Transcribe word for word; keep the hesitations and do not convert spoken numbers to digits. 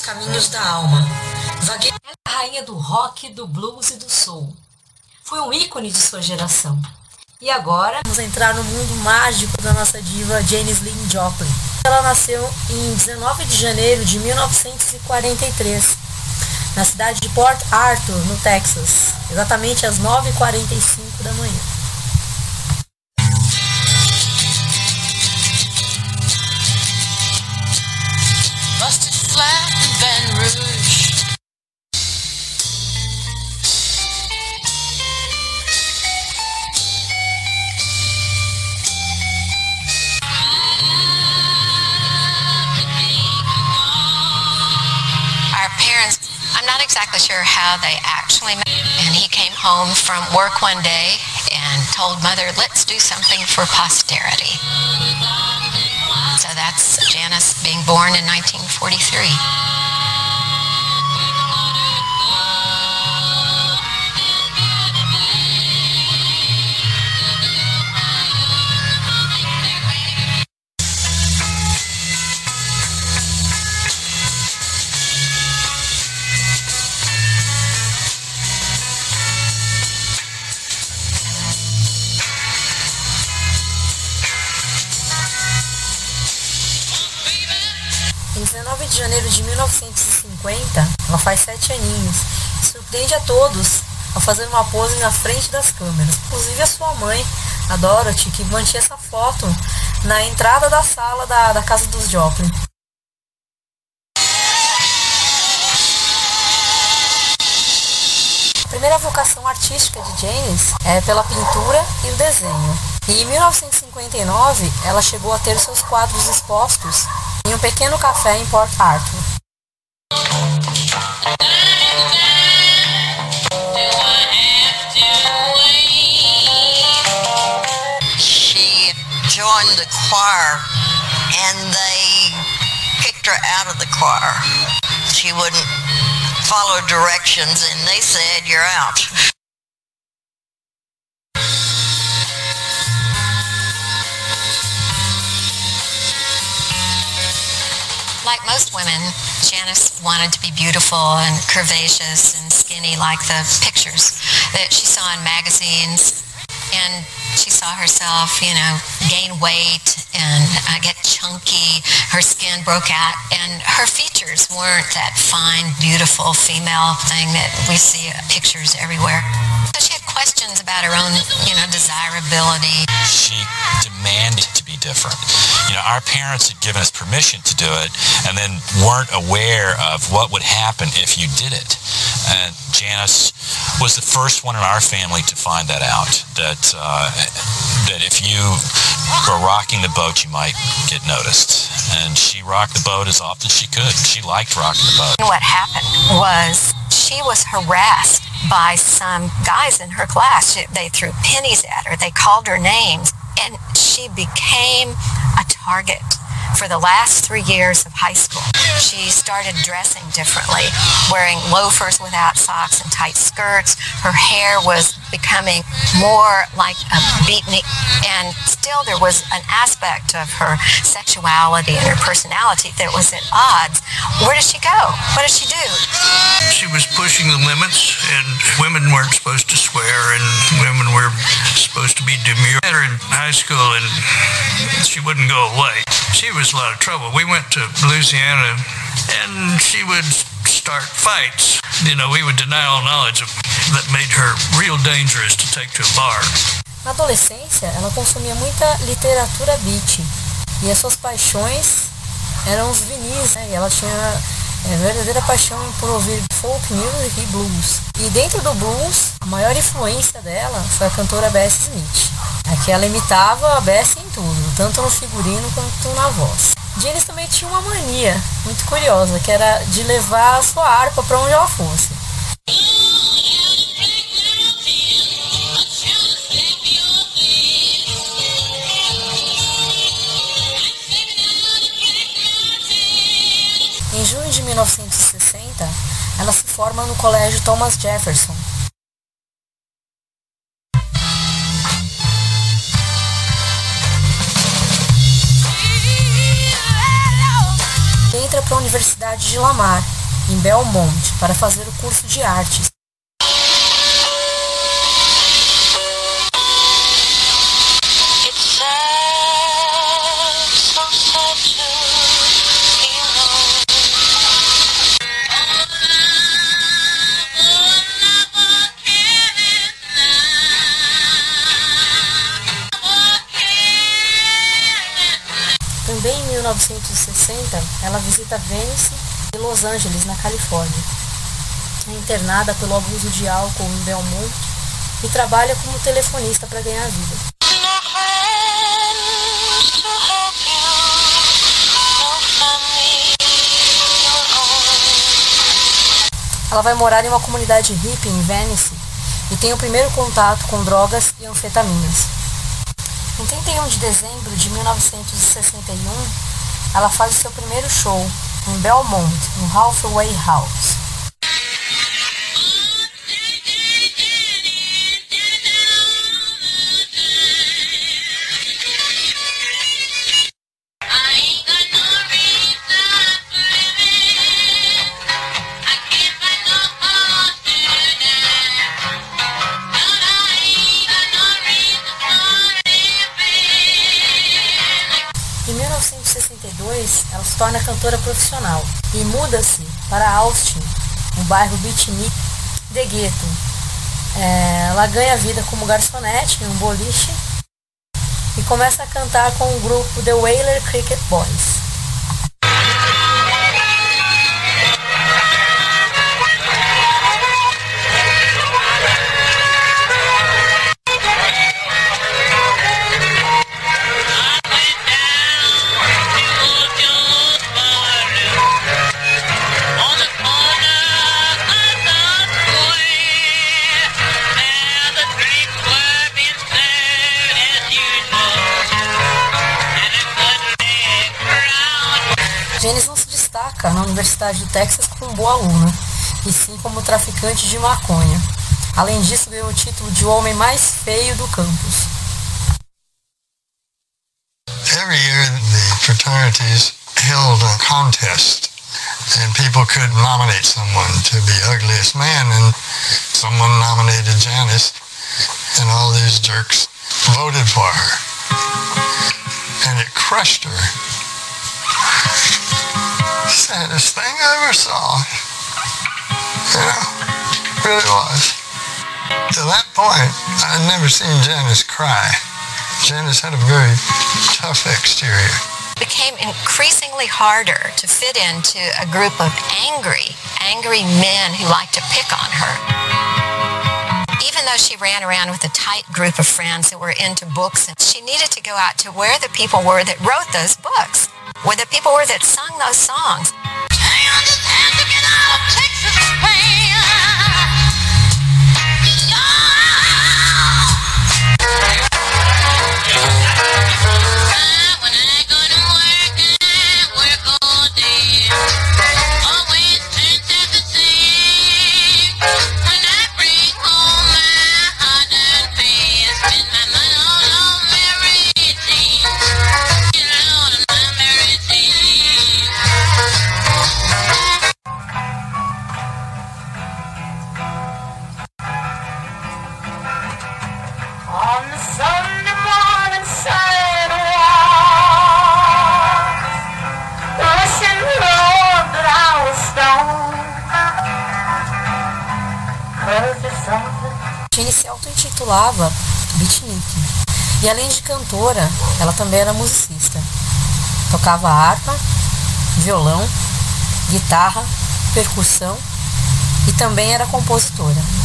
caminhos da alma. Vagueia é a rainha do rock, do blues e do soul. Foi um ícone de sua geração. E agora vamos entrar no mundo mágico da nossa diva Janis Lyn Joplin. Ela nasceu em dezenove de janeiro de mil novecentos e quarenta e três, na cidade de Port Arthur, no Texas, exatamente às nove e quarenta e cinco da manhã. Busted flat in Baton Rouge. Our parents, I'm not exactly sure how they actually met, and he came home from work one day and told Mother, let's do something for posterity. So that's Janis being born in nineteen forty-three. Em dezenove de janeiro de mil novecentos e cinquenta, ela faz sete aninhos e surpreende a todos ao fazer uma pose na frente das câmeras, inclusive a sua mãe, a Dorothy, que mantinha essa foto na entrada da sala da, da casa dos Joplin. A primeira vocação artística de Janis é pela pintura e o desenho. E em mil novecentos e cinquenta e nove, ela chegou a ter seus quadros expostos em um pequeno café em Port Arthur. She joined the choir and they kicked her out of the choir. She wouldn't follow directions and they said, "You're out." Like most women, Janis wanted to be beautiful and curvaceous and skinny like the pictures that she saw in magazines. And she saw herself, you know, gain weight and uh, get chunky. Her skin broke out and her features weren't that fine, beautiful female thing that we see uh, pictures everywhere. So she had questions about her own, you know, desirability. She demanded to be different. You know, our parents had given us permission to do it and then weren't aware of what would happen if you did it. And Janis was the first one in our family to find that out, that uh, that if you were rocking the boat, you might get noticed. And she rocked the boat as often as she could. She liked rocking the boat. What happened was she was harassed by some guys in her class. They threw pennies at her. They called her names. And she became a target for the last three years of high school. She started dressing differently, wearing loafers without socks and tight skirts. Her hair was becoming more like a beatnik, and still there was an aspect of her sexuality and her personality that was at odds. Where did she go? What did she do? She was pushing the limits, and women weren't supposed to swear, and women were supposed to be demure. I met her in high school, and she wouldn't go away. She was a lot of trouble. We went to Louisiana, and she would start fights. You know, we would deny all knowledge of that made her real dangerous to take to a bar. Na adolescência, ela consumia muita literatura beat, e as suas paixões eram os vinis, né? E ela tinha é, verdadeira paixão por ouvir folk music e blues. E dentro do blues, a maior influência dela foi a cantora Bessie Smith. É que ela imitava a Bessie em tudo, tanto no figurino quanto na voz. Janis também tinha uma mania muito curiosa, que era de levar a sua harpa para onde ela fosse. Em junho de mil novecentos e sessenta, ela se forma no Colégio Thomas Jefferson. Entra para a Universidade de Lamar em Belmont para fazer o curso de artes. Também em mil novecentos e sessenta, ela visita Venice e Los Angeles, na Califórnia. É internada pelo abuso de álcool em Belmont e trabalha como telefonista para ganhar vida. Ela vai morar em uma comunidade hippie em Venice e tem o primeiro contato com drogas e anfetaminas. Em trinta e um de dezembro de mil novecentos e sessenta e um, ela faz o seu primeiro show em Belmont, no Hathaway House. Em mil novecentos e sessenta e dois, ela se torna cantora profissional e muda-se para Austin, um bairro beatnik de gueto. É, ela ganha vida como garçonete em um boliche e começa a cantar com o grupo The Whaler Cricket Boys. Janis não se destaca na Universidade do Texas como boa aluna, e sim como traficante de maconha. Além disso, ganhou o título de o homem mais feio do campus. Every year the fraternities held a contest and people could nominate someone to be ugliest man, and someone nominated Janis and all these jerks voted for her. And it crushed her. Saddest thing I ever saw. You know, really was. To that point, I'd never seen Janis cry. Janis had a very tough exterior. It became increasingly harder to fit into a group of angry, angry men who liked to pick on her. Even though she ran around with a tight group of friends that were into books, and she needed to go out to where the people were that wrote those books, where the people were that sung those songs. Janis se auto-intitulava beatnik. E além de cantora, ela também era musicista. Tocava harpa, violão, guitarra, percussão e também era compositora.